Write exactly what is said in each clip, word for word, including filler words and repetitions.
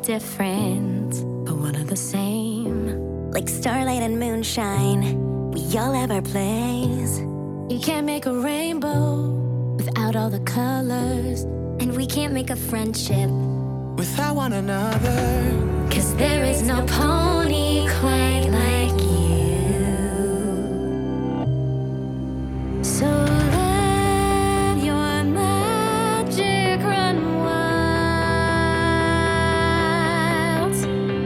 different, but one of the same. Like starlight and moonshine, we all have our place. You can't make a rainbow without all the colors, and we can't make a friendship without one another. Cause there is no pony quite like you. So let your magic run wild.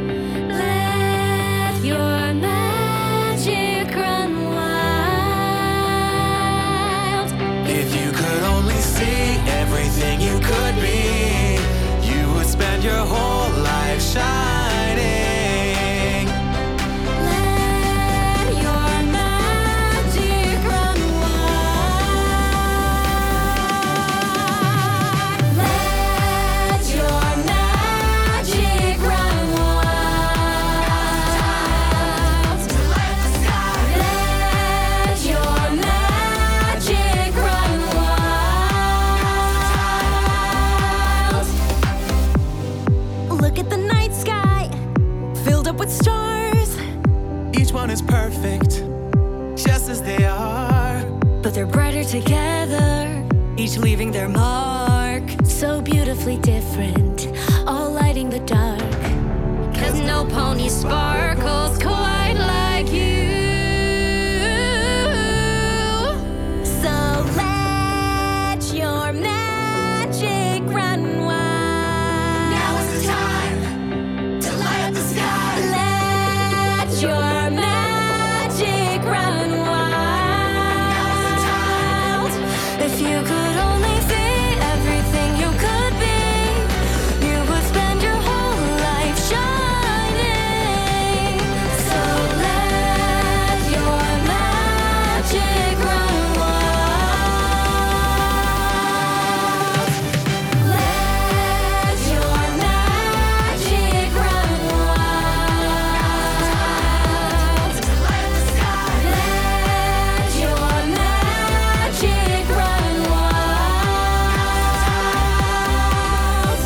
Let your magic run wild. If you could only see everything you could be, you would spend your whole life shining. Let your magic run wild. Let your magic run wild. To light the sky. Let your magic run wild. Look at the night sky, filled up with stars. Each one is perfect, just as they are. But they're brighter together, each leaving their mark. So beautifully different, all lighting the dark. Cause no pony sparkles quite like you. So let your magic run wild. Now is the time to light up the sky. Let your magic run wild. If you could only see everything you could be, you would spend your whole life shining. So let your magic run wild. Let your magic run wild. To light up the sky. Let your magic run wild.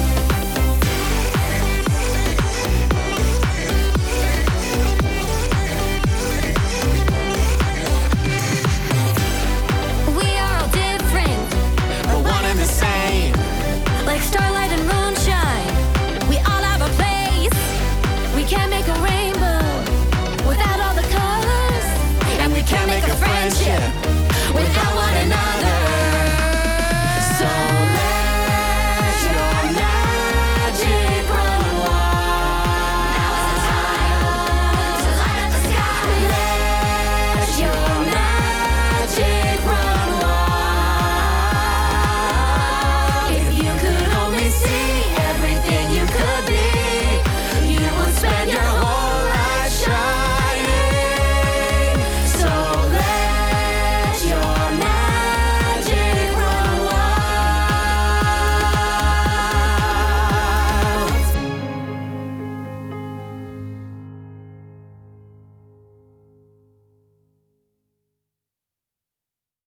We are all different, But one and the same. like starlight and moonshine. We all have a place. We can't make a rainbow without all the colors, and we can't make a friendship